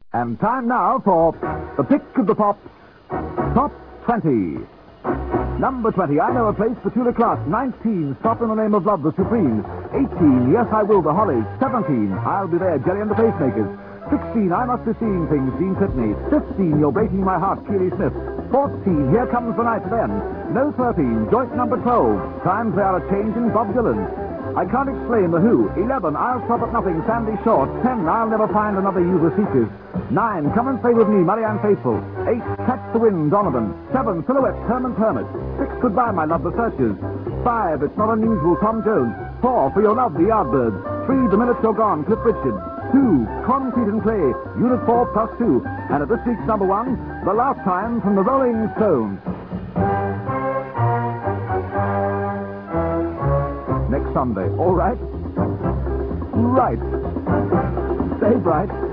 And time now for the pick of the pops. Top 20. Number 20, I know a place, Petula Class. 19, Stop in the Name of Love, the Supremes. 18, Yes I Will, the Hollies. 17, I'll Be There, Jerry and the Pacemakers. 16, I Must Be Seeing Things, Gene Pitney. 15, You're Breaking My Heart, Keely Smith. 14, Here Comes the Night Then. No 13, joint number 12. Times they are a changing, Bob Dylan. I Can't Explain, The Who. 11, I'll Stop at Nothing, Sandy Short. 10, I'll Never Find Another You, The Seekers. 9, Come and Stay With Me, Marianne Faithfull. 8, Catch the Wind, Donovan. 7, Silhouette, Herman Hermit. 6, Goodbye, My Love, The Searchers. 5, It's Not Unusual, Tom Jones. 4, For Your Love, The Yardbirds. 3, The Minute You're Gone, Cliff Richard. 2, Concrete and Clay, Unit 4 plus 2. And at this week's number 1, The Last Time from the Rolling Stones. Next Sunday, all right? Right. Stay bright.